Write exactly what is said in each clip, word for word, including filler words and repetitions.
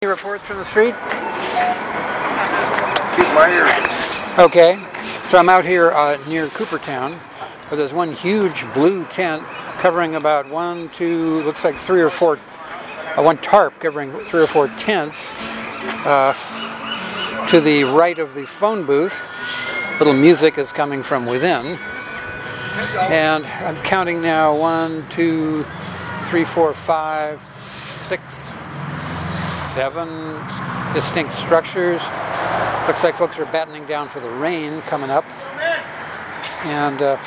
Any reports from the street? Keep my ears. Okay, so I'm out here uh, near Coopertown, where there's one huge blue tent covering about one, two, looks like three or four, uh, one tarp covering three or four tents. Uh, to the right of the phone booth, little music is coming from within. And I'm counting now one, two, three, four, five, six, seven distinct structures. Looks like folks are battening down for the rain coming up. And uh,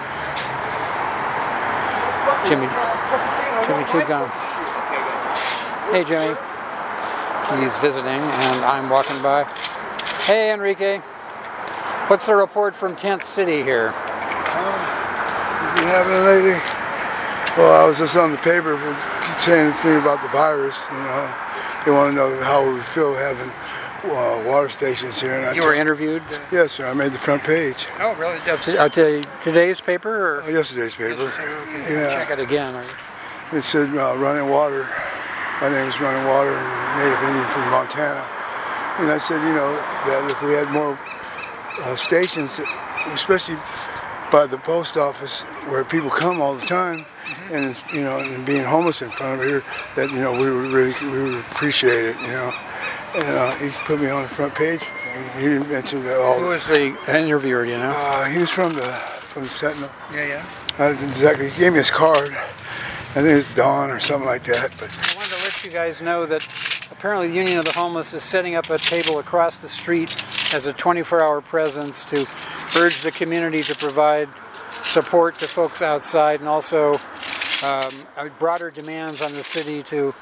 Jimmy, Jimmy Two Gun. Hey Jimmy. He's visiting and I'm walking by. Hey Enrique. What's the report from Tent City here? Uh, what's been happening lately? Well, I was just on the paper saying the thing about the virus. You know, they want to know how we feel having uh, water stations here. And I you were interviewed? Yes, sir. I made the front page. Oh, really? Up to, up to today's paper? Or? Oh, yesterday's paper. Yesterday, okay. Yeah. Check it again. It said uh, running water. My name is Running Water, native Indian from Montana. And I said, you know, that if we had more uh, stations, especially by the post office where people come all the time, mm-hmm. and you know, and being homeless in front of here, that you know we would really we would appreciate it, you know. And uh, he put me on the front page. And he didn't mention that all. Who was the interviewer? Do you know? Uh, he was from the from the Sentinel. Yeah, yeah. I didn't exactly. He gave me his card. I think it's Dawn or something like that. But I wanted to let you guys know that apparently the Union of the Homeless is setting up a table across the street as a twenty-four hour presence to urge the community to provide support to folks outside, and also um, broader demands on the city to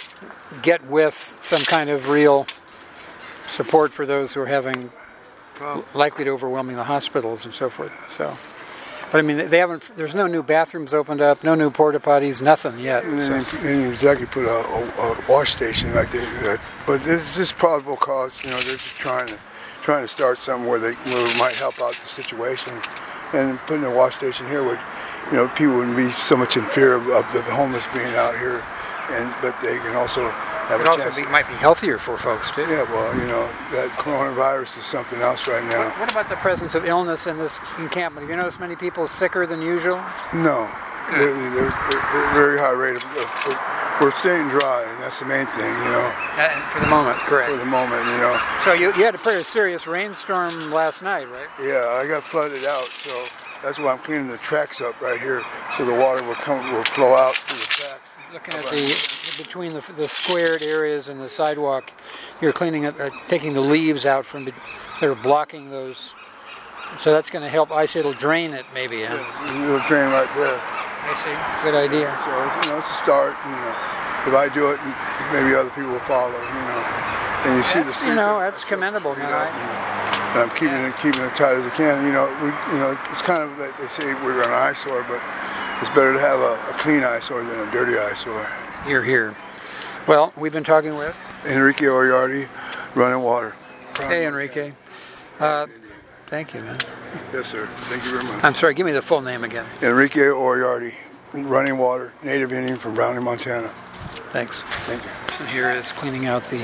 get with some kind of real support for those who are having likely to overwhelming the hospitals and so forth. So, but I mean, they haven't. There's no new bathrooms opened up, no new porta potties, nothing yet. And so. they didn't exactly put a, a, a wash station like they. Uh, but this is probable cause. You know, they're just trying to trying to start something where they where it might help out the situation, and putting a wash station here would, you know, people wouldn't be so much in fear of, of the homeless being out here, and but they can also have it a also chance. Be, might be healthier for folks too. Yeah, well, you know, that coronavirus is something else right now. What, what about the presence of illness in this encampment? Have you noticed many people sicker than usual? No, they're, they're, they're very high rate of, of, of. We're staying dry, and that's the main thing, you know. Uh, for the moment, correct. For the moment, you know. So you you had a pretty serious rainstorm last night, right? Yeah, I got flooded out, so that's why I'm cleaning the tracks up right here, so the water will come, will flow out through the tracks. Looking at the between the, the squared areas and the sidewalk, you're cleaning it, uh, taking the leaves out from that are blocking those. So that's going to help. I say it'll drain it, maybe. Huh? Yeah, it'll drain right there. I see. Good idea. So you know, it's a start. And, uh, if I do it, maybe other people will follow. You know, and you see the streets. You know, that's commendable. You man. know, and I'm keeping it keeping it tight as I can. You know, we, you know, it's kind of like they say we're an eyesore, but it's better to have a, a clean eyesore than a dirty eyesore. Here, here. Well, we've been talking with Enrique Oriarty, Running Water. Hey, Enrique. Uh, thank you, man. Yes, sir. Thank you very much. I'm sorry. Give me the full name again. Enrique Oriarty, Running Water, native Indian from Browning, Montana. Thanks. Thank you. So here is cleaning out the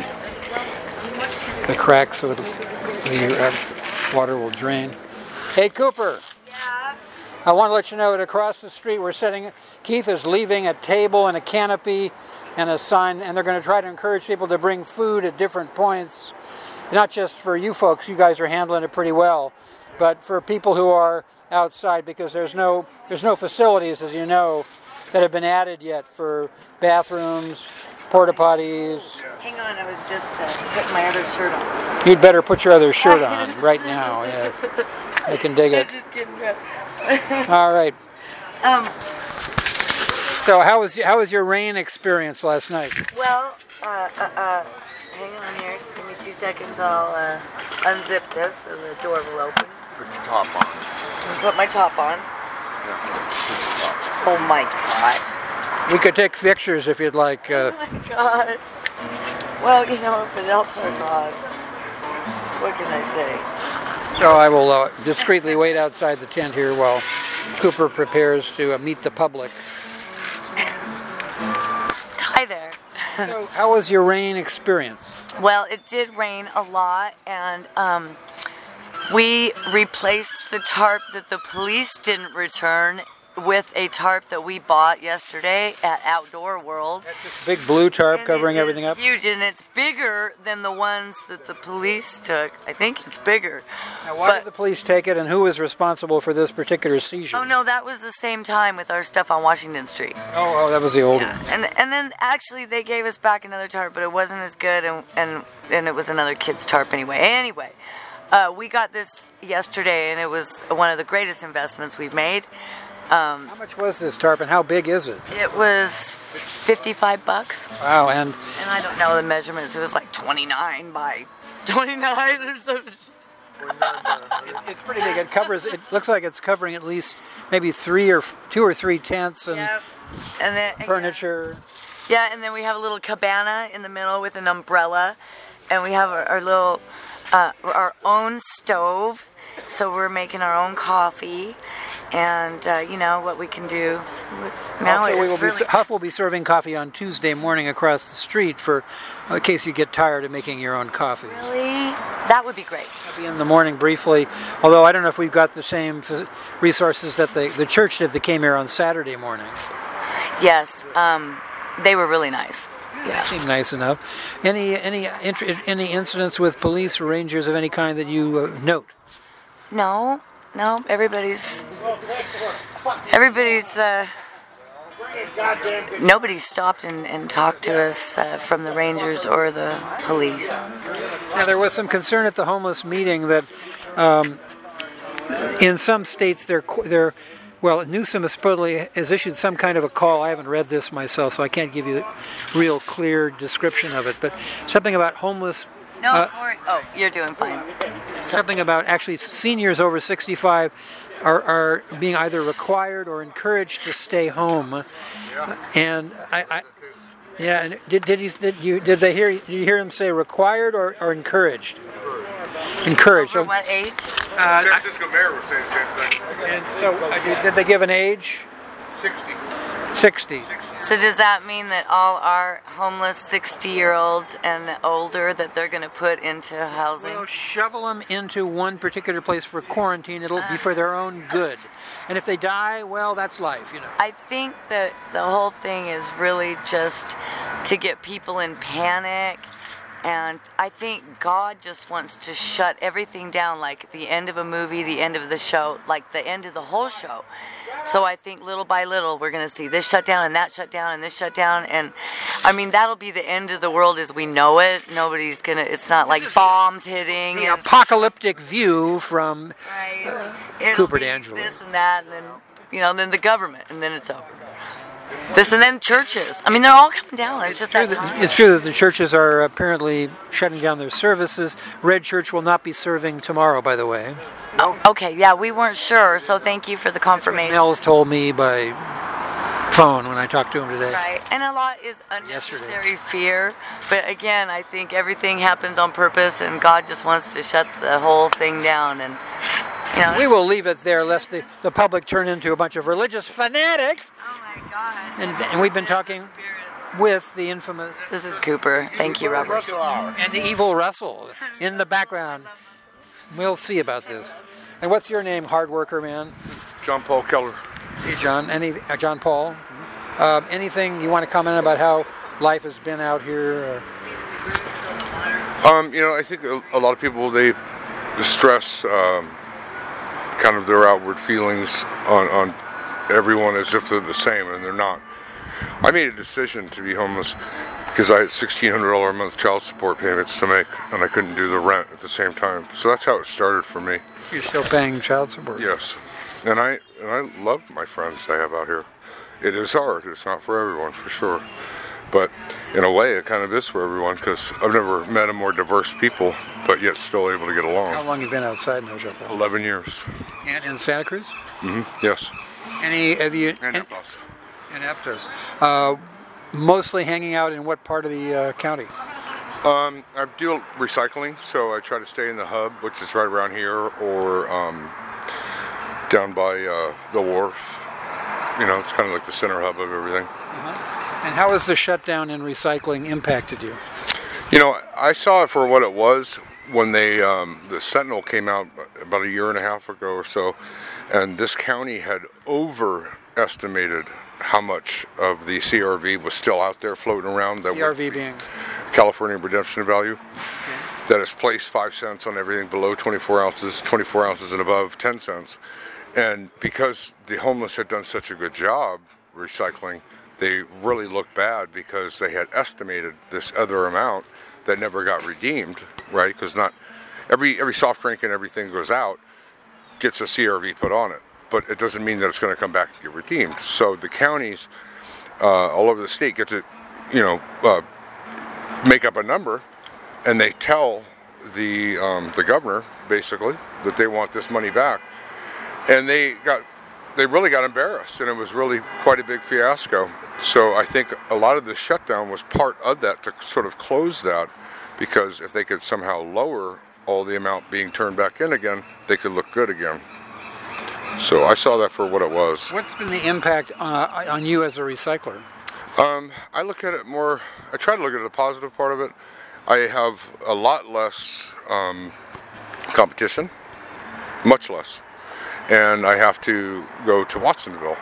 the cracks so it'll, the uh, water will drain. Hey, Cooper. Yeah. I want to let you know that across the street we're setting. Keith is leaving a table and a canopy and a sign, and they're going to try to encourage people to bring food at different points. Not just for you folks, you guys are handling it pretty well, but for people who are outside, because there's no there's no facilities, as you know, that have been added yet for bathrooms, porta potties. Hang on, I was just uh, putting my other shirt on. You'd better put your other shirt on right now. Yes, I can dig it. I'm just kidding. Bro. All right. Um. So how was how was your rain experience last night? Well, uh, uh, uh, hang on here. Give me two seconds. I'll uh, unzip this so the door will open. Put your top on. And put my top on. Oh my gosh. We could take pictures if you'd like. Uh, Oh my gosh. Well, you know, if it helps our cause, what can I say? so I will uh, discreetly wait outside the tent here while Cooper prepares to uh, meet the public. Hi there. So, how was your rain experience? Well, it did rain a lot, and um, we replaced the tarp that the police didn't return with a tarp that we bought yesterday at Outdoor World. That's this big blue tarp And covering it is everything up? Huge, and it's bigger than the ones that the police took. I think it's bigger. Now, why But- did the police take it, and who was responsible for this particular seizure? Oh no, that was the same time with our stuff on Washington Street. Oh, oh, that was the old Yeah. one. And and then actually they gave us back another tarp, but it wasn't as good, and and, and it was another kid's tarp anyway. Anyway, uh, we got this yesterday, and it was one of the greatest investments we've made. Um, How much was this tarp, and how big is it? it was fifty-five bucks, Wow, and and I don't know the measurements. It was like twenty-nine by twenty-nine or something. it's, it's pretty big. It covers. It looks like it's covering at least maybe three or f- two or three tents and Yep. And then furniture. Yeah, and then we have a little cabana in the middle with an umbrella, and we have our, our little, uh, our own stove, so we're making our own coffee, and uh, you know what we can do. With, now also, we it's will really, be, Huff will be serving coffee on Tuesday morning across the street for, in case you get tired of making your own coffee. really, that would be great. I'll be in the morning briefly, although I don't know if we've got the same phys- resources that the, the church did that came here on Saturday morning. Yes, um, they were really nice. Yeah. Seemed nice enough. Any any int- any incidents with police or rangers of any kind that you uh, note? No, no, everybody's, everybody's, uh, nobody stopped and, and talked to us uh, from the Rangers or the police. Now, there was some concern at the homeless meeting that um, in some states they're qu- they're well, Newsom has supposedly has issued some kind of a call. I haven't read this myself, so I can't give you a real clear description of it. But something about homeless. No, Uh, Corey. Oh, you're doing fine. Something about actually seniors over sixty-five are, are being either required or encouraged to stay home. And I, I yeah, and did did he did you did they hear did you hear him say required or, or encouraged? Encouraged. For So, what age? uh, San Francisco mayor was saying the same thing. and so uh, did, did they give an age? sixty. sixty. So does that mean that all our homeless sixty-year-olds and older that they're going to put into housing? Well, shovel them into one particular place for quarantine. It'll be for their own good. And if they die, well, that's life, you know. I think that the whole thing is really just to get people in panic. And I think God just wants to shut everything down, like the end of a movie, the end of the show, like the end of the whole show. So I think little by little we're going to see this shut down and that shut down and this shut down. And I mean, that'll be the end of the world as we know it. Nobody's going to, it's not like bombs hitting. The and- apocalyptic view from Right. It'll Cooper be D'Angelo. This and that, and then, you know, then the government, and then it's over. This and then churches. I mean, they're all coming down. It's just that time. It's true that the churches are apparently shutting down their services. Red Church will not be serving tomorrow, by the way. Oh, okay, yeah, we weren't sure, so thank you for the confirmation. Mel told me by phone when I talked to him today. Right, and a lot is Yesterday. unnecessary fear, but again, I think everything happens on purpose, and God just wants to shut the whole thing down, and, you know. We will leave it there lest the, the public turn into a bunch of religious fanatics. Oh my God. And, and we've been talking with the infamous This is Cooper. Thank you, Robert. and the evil Russell in the background. We'll see about this. And what's your name, hard worker man? John Paul Keller. Hey, John. Any uh, John Paul? Um, anything you want to comment about how life has been out here? Or? Um, you know, I think a, a lot of people, they stress um, kind of their outward feelings on, on everyone as if they're the same, and they're not. I made a decision to be homeless because I had sixteen hundred dollars a month child support payments to make, and I couldn't do the rent at the same time. So that's how it started for me. You're still paying child support? Yes. And I and I love my friends I have out here. It is hard. It's not for everyone, for sure. But in a way, it kind of is for everyone because I've never met a more diverse people, but yet still able to get How along. long have you been outside in El Chapo? eleven years. And in Santa Cruz? hmm Yes. Any have you? And an- Aptos. in Aptos. Uh, mostly hanging out in what part of the uh, county? Um, I do recycling, so I try to stay in the hub, which is right around here, or um, down by uh, the wharf. You know, it's kind of like the center hub of everything. And how has the shutdown in recycling impacted you? You know, I saw it for what it was when they um, the Sentinel came out about a year and a half ago or so, and this county had overestimated how much of the C R V was still out there floating around. That C R V being? California Redemption Value. Okay. That has placed five cents on everything below twenty-four ounces, twenty-four ounces and above, ten cents. And because the homeless had done such a good job recycling, they really looked bad because they had estimated this other amount that never got redeemed, right? Because not every every soft drink and everything goes out gets a C R V put on it, but it doesn't mean that it's going to come back and get redeemed. So the counties uh, all over the state get to, you know, uh, make up a number, and they tell the um, the governor basically that they want this money back, and they got they really got embarrassed, and it was really quite a big fiasco. So I think a lot of the shutdown was part of that to sort of close that, because if they could somehow lower all the amount being turned back in again, they could look good again. So I saw that for what it was. What's been the impact uh, on you as a recycler? Um, I look at it more, I try to look at the positive part of it. I have a lot less um, competition, much less. And I have to go to Watsonville.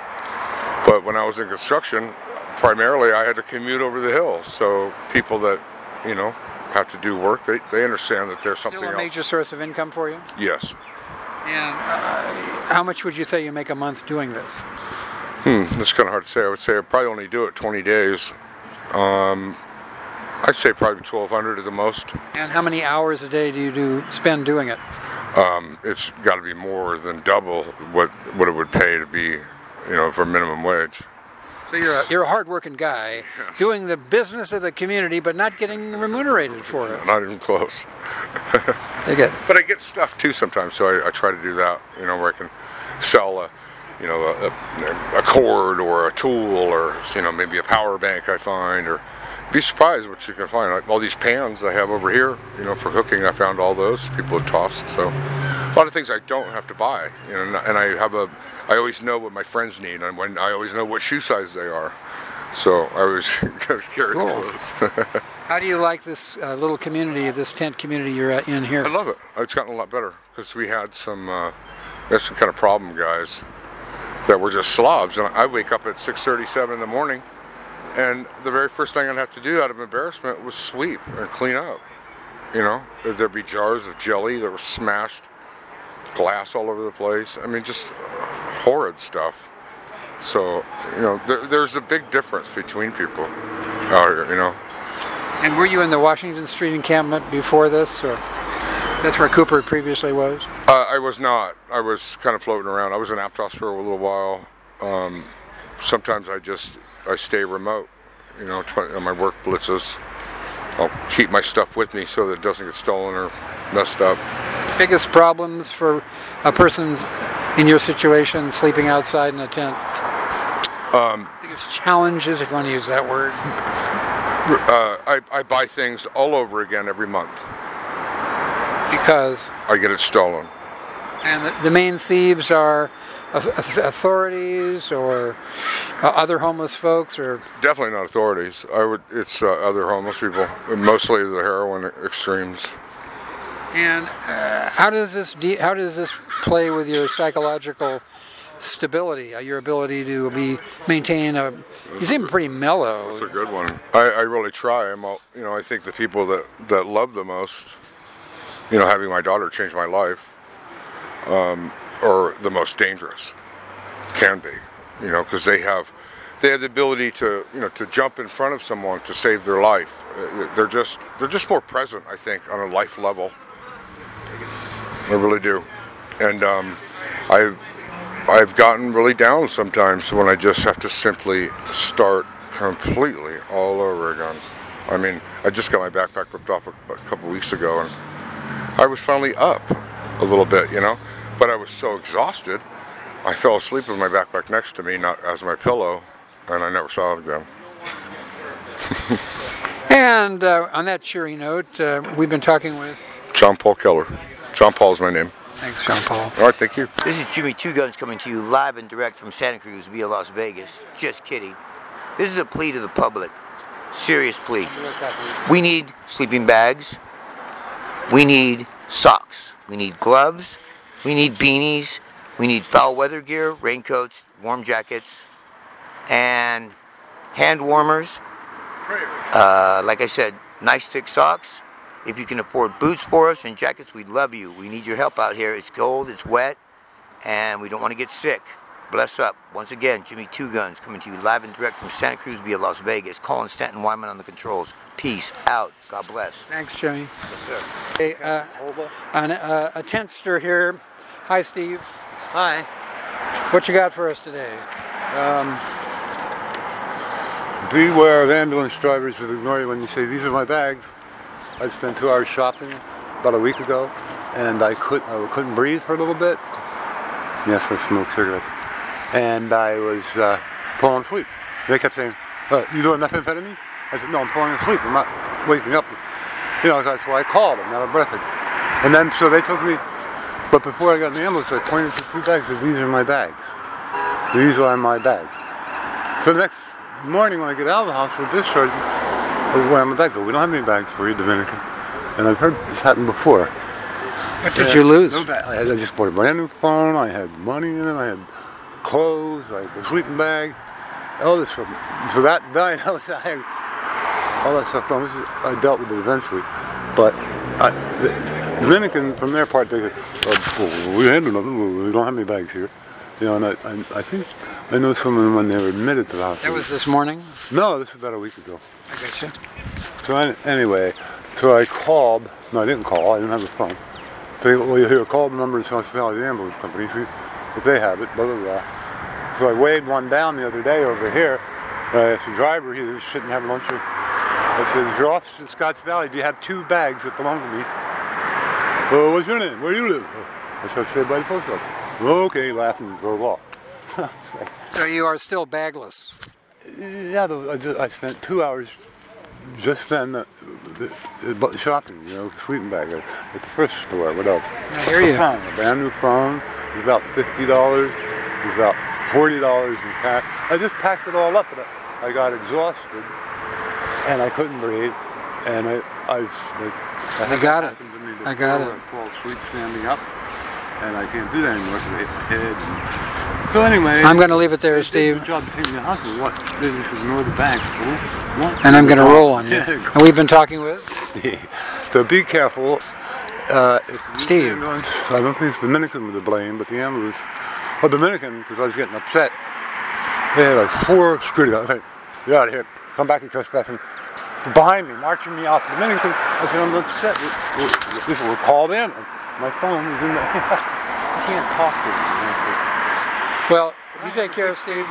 But when I was in construction, primarily I had to commute over the hill. So people that, you know, have to do work, they, they understand that there's something else. Still a major source of income for you? Yes. And uh, how much would you say you make a month doing this? Hmm, that's kind of hard to say. I would say I'd probably only do it twenty days. Um, I'd say probably twelve hundred at the most. And how many hours a day do you do spend doing it? Um, it's got to be more than double what what it would pay to be, you know, for minimum wage. So you're a, you're a hard-working guy, doing the business of the community, but not getting remunerated for it. Not even close. They get. But I get stuff too sometimes, so I, I try to do that. You know, where I can sell a, you know, a, a, a cord or a tool, or you know, maybe a power bank I find, or be surprised what you can find. Like all these pans I have over here, you know, for cooking. I found all those people had tossed. So a lot of things I don't have to buy. You know, and I have a. I always know what my friends need, and when I always know what shoe size they are. So I always carry Cool. clothes. How do you like this uh, little community, this tent community you're at in here? I love it. It's gotten a lot better because we had some, uh, we had some kind of problem guys that were just slobs. And I wake up at six thirty-seven in the morning, and the very first thing I'd have to do out of embarrassment was sweep and clean up. You know, there'd be jars of jelly that were smashed, glass all over the place. I mean, just horrid stuff. So, you know, there, there's a big difference between people out here, you know. And were you in the Washington Street encampment before this, or that's where Cooper previously was? Uh, I was not. I was kind of floating around. I was in Aptos for a little while. Um, sometimes I just I stay remote. You know, on my work blitzes, I'll keep my stuff with me so that it doesn't get stolen or messed up. Biggest problems for a person in your situation, sleeping outside in a tent? Um, Biggest challenges, if you want to use that word? Uh, I, I buy things all over again every month. Because? I get it stolen. And the, the main thieves are authorities or uh, other homeless folks, or? Definitely not authorities. I would. It's uh, other homeless people, mostly the heroin extremes. And uh, how does this de- how does this play with your psychological stability, uh, your ability to be maintain a? You seem pretty mellow. That's a good one. I, I really try. I'm all, you know, I think the people that, that love the most, you know, having my daughter change my life, um, are the most dangerous. Can be, you know, because they have they have the ability to, you know, to jump in front of someone to save their life. They're just they're just more present, I think, on a life level. I really do. And um, I've, I've gotten really down sometimes when I just have to simply start completely all over again. I mean, I just got my backpack ripped off a, a couple weeks ago, and I was finally up a little bit, you know, but I was so exhausted, I fell asleep with my backpack next to me, not as my pillow, and I never saw it again. And uh, on that cheery note, uh, we've been talking with John Paul Keller. John Paul is my name. Thanks, John Paul. All right, thank you. This is Jimmy Two Guns coming to you live and direct from Santa Cruz via Las Vegas. Just kidding. This is a plea to the public. Serious plea. We need sleeping bags. We need socks. We need gloves. We need beanies. We need foul weather gear, raincoats, warm jackets, and hand warmers. Uh, like I said, nice thick socks. If you can afford boots for us and jackets, we'd love you. We need your help out here. It's cold, it's wet, and we don't want to get sick. Bless up. Once again, Jimmy Two Guns coming to you live and direct from Santa Cruz via Las Vegas. Colin Stanton Wyman on the controls. Peace out. God bless. Thanks, Jimmy. Yes, sir. Hey, uh, an, uh, a tentster here. Hi, Steve. Hi. What you got for us today? Um, beware of ambulance drivers who ignore you when you say, these are my bags. I spent two hours shopping about a week ago, and I, could, I couldn't breathe for a little bit. Yes, I smoked cigarettes. And I was uh, falling asleep. They kept saying, uh, you doing methamphetamine? I said, no, I'm falling asleep. I'm not waking up. You know, that's why I called. I'm not a breathy. And then, so they took me, but before I got in the ambulance, I pointed to two bags and said, these are my bags. These are my bags. So the next morning when I get out of the hospital, discharged, I was wearing my bag. We don't have any bags for you, Dominican. And I've heard this happen before. What did you lose? No bag. I, had, I just bought a brand new phone. I had money in it. I had clothes. I had a sleeping bag. All this stuff. So that night, I, was, I had all that stuff done. I dealt with it eventually. But I, the Dominican, from their part, they said, oh, well, we handle nothing. We don't have any bags here. You know, and I, I, I think I know some of them when they were admitted to the hospital. That was this morning? No, this was about a week ago. I got you. So I, anyway, so I called. No, I didn't call. I didn't have a phone. So they, well, you hear, call the number of the hospitality ambulance company. See if they have it, blah, blah, blah. So I waved one down the other day over here. I asked the driver, he was sitting having lunch. I said, is your office in Scotts Valley? Do you have two bags that belong to me? Well, what's your name? Where do you live? I said, I stay by the post office. Okay, laughing and drove off. So you are still bagless? Yeah, I, just, I spent two hours just then uh, uh, shopping, you know, sleeping bag at, at the thrift store. What else? I hear you. A phone, a brand new phone. It was about fifty dollars. It was about forty dollars in cash. I just packed it all up, but I, I got exhausted and I couldn't breathe. And I, I, I, I got it. I got it. I fall asleep standing up, and I can't do that anymore because I hit my head. And so anyway, I'm going to leave it there, Steve. Good job to take me to the hospital. What? They just ignore the bags. What? And I'm going to roll on you. And we've been talking with Steve. So be careful. Uh, Steve. Ambulance, I don't think it's Dominican with the blame, but the ambulance. Well, Dominican, because I was getting upset. They had like four security guards. Hey, get out of here. Come back and trespassing. Behind me, marching me out. Dominican. I said, I'm upset. This will call in. My phone is in the. I can't talk to them. Well, you take care, Steve.